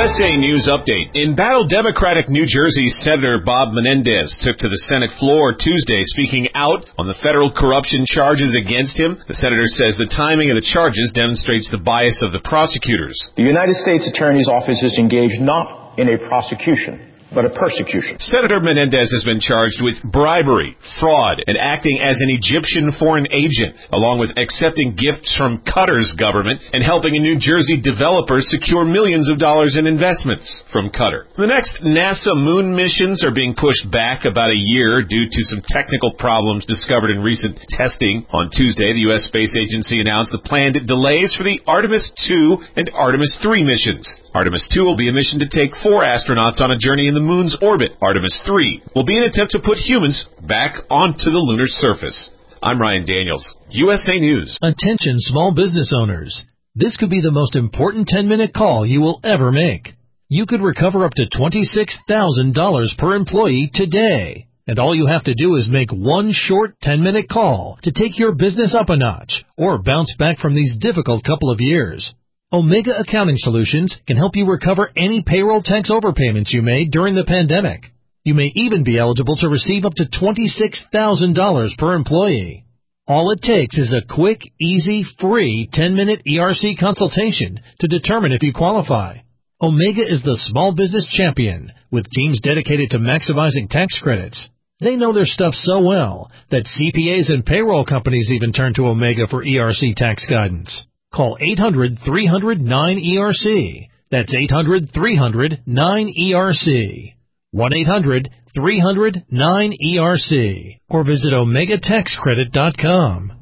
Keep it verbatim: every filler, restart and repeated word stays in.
S A News Update. Embattled Democratic New Jersey Senator Bob Menendez took to the Senate floor Tuesday speaking out on the federal corruption charges against him. The senator says the timing of the charges demonstrates the bias of the prosecutors. The United States Attorney's Office is engaged not in a prosecution, but a persecution. Senator Menendez has been charged with bribery, fraud, and acting as an Egyptian foreign agent, along with accepting gifts from Qatar's government and helping a New Jersey developer secure millions of dollars in investments from Qatar. The next NASA moon missions are being pushed back about a year due to some technical problems discovered in recent testing. On Tuesday, the U S Space Agency announced the planned delays for the Artemis two and Artemis three missions. Artemis two will be a mission to take four astronauts on a journey in the moon's orbit. Artemis three will be an attempt to put humans back onto the lunar surface. I'm Ryan Daniels, U S A News. Attention small business owners. This could be the most important ten-minute call you will ever make. You could recover up to twenty-six thousand dollars per employee today. And all you have to do is make one short ten-minute call to take your business up a notch or bounce back from these difficult couple of years. Omega Accounting Solutions can help you recover any payroll tax overpayments you made during the pandemic. You may even be eligible to receive up to twenty-six thousand dollars per employee. All it takes is a quick, easy, free ten-minute E R C consultation to determine if you qualify. Omega is the small business champion with teams dedicated to maximizing tax credits. They know their stuff so well that C P As and payroll companies even turn to Omega for E R C tax guidance. Call eight hundred, three hundred, nine E R C. That's eight hundred, three hundred, nine E R C. one eight hundred, three hundred, nine E R C. Or visit omega tax credit dot com.